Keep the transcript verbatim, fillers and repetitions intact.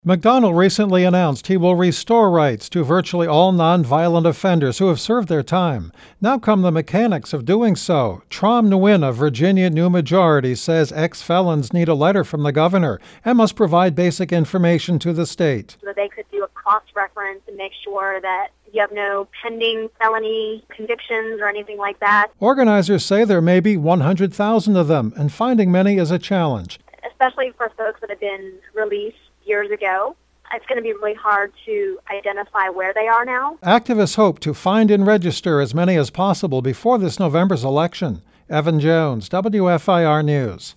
McDonnell recently announced he will restore rights to virtually all nonviolent offenders who have served their time. Now come the mechanics of doing so. Trom Nguyen of Virginia New Majority says ex-felons need a letter from the governor and must provide basic information to the state. So they could do a cross-reference and make sure that you have no pending felony convictions or anything like that. Organizers say there may be one hundred thousand of them, and finding many is a challenge. Especially for folks that have been released years ago. It's going to be really hard to identify where they are now. Activists hope to find and register as many as possible before this November's election. Evan Jones, W F I R News.